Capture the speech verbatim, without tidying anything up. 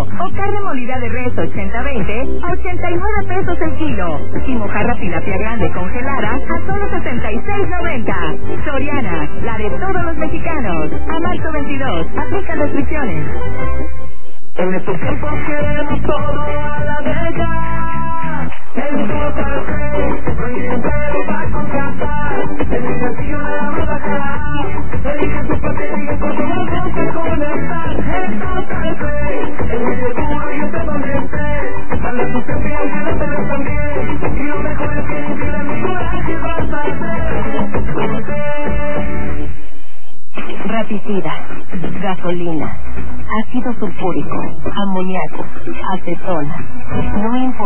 o carne molida de res ochenta veinte a ochenta y nueve pesos el kilo. Y mojarra tilapia grande congelada a solo sesenta y seis noventa. Soriana, la de todos los mexicanos. A marzo veintidós, aplica restricciones. En estos tiempos queremos todo a la de ya. El Total Play, no hay dinero para contratar. El sencillo de la baja. Elige tu paquete con todo el que conectar. El Total Play, es muy seguro y yo te donde esté. Dale a tu siempre y aunque no te ves también. Y lo mejor es que ni siquiera ninguna que vas a hacer. Raticida, gasolina, ácido sulfúrico, amoníaco, acetona. No importa.